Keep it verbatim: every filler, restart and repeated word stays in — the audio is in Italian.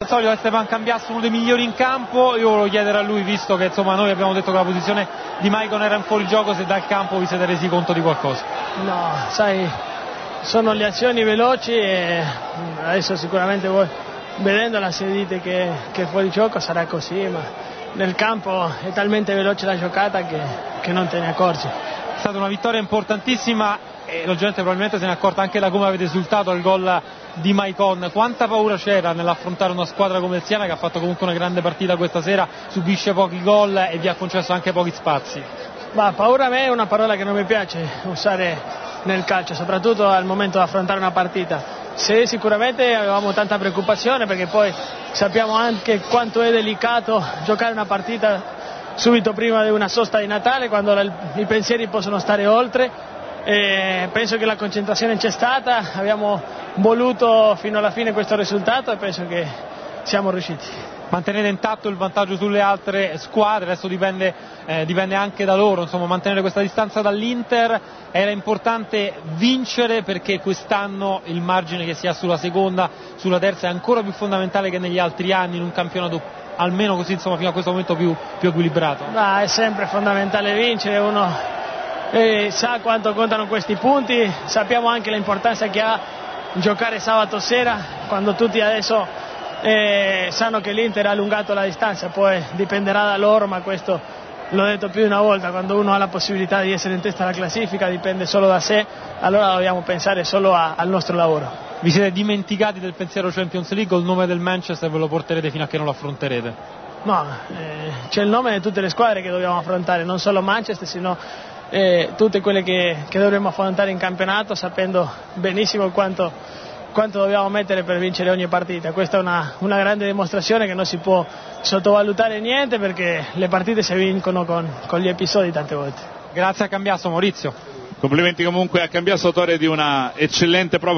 solito Esteban Cambiasso uno dei migliori in campo, io volevo chiedere a lui, visto che insomma noi abbiamo detto che la posizione di Maicon era in fuorigioco, se dal campo vi siete resi conto di qualcosa. No, sai, sono le azioni veloci e adesso sicuramente voi vedendola se dite che, che fuori gioco sarà così, ma nel campo è talmente veloce la giocata che, che non te ne accorgi. È stata una vittoria importantissima e la gente probabilmente se ne è accorta anche da come avete esultato al gol di Maicon. Quanta paura c'era nell'affrontare una squadra come il Siena, che ha fatto comunque una grande partita questa sera, subisce pochi gol e vi ha concesso anche pochi spazi? Ma paura a me è una parola che non mi piace usare nel calcio, soprattutto al momento di affrontare una partita. Se sicuramente avevamo tanta preoccupazione, perché poi sappiamo anche quanto è delicato giocare una partita subito prima di una sosta di Natale, quando la, i pensieri possono stare oltre. E penso che la concentrazione c'è stata, abbiamo voluto fino alla fine questo risultato e penso che siamo riusciti. Mantenere intatto il vantaggio sulle altre squadre, adesso dipende, eh, dipende anche da loro, insomma mantenere questa distanza dall'Inter. Era importante vincere perché quest'anno il margine che si ha sulla seconda, sulla terza è ancora più fondamentale che negli altri anni in un campionato almeno così, insomma, fino a questo momento più, più equilibrato. Ma è sempre fondamentale vincere, uno e sa quanto contano questi punti, sappiamo anche l'importanza che ha giocare sabato sera, quando tutti adesso eh, sanno che l'Inter ha allungato la distanza, poi dipenderà da loro, ma questo l'ho detto più di una volta, quando uno ha la possibilità di essere in testa alla classifica dipende solo da sé, allora dobbiamo pensare solo a, al nostro lavoro. Vi siete dimenticati del pensiero Champions League o il nome del Manchester ve lo porterete fino a che non lo affronterete? No, eh, c'è il nome di tutte le squadre che dobbiamo affrontare, non solo Manchester, sino Eh, tutte quelle che, che dovremo affrontare in campionato, sapendo benissimo quanto, quanto dobbiamo mettere per vincere ogni partita. Questa è una, una grande dimostrazione che non si può sottovalutare niente, perché le partite si vincono con, con gli episodi tante volte. Grazie a Cambiasso. Maurizio. Complimenti comunque a Cambiasso, autore di una eccellente prova.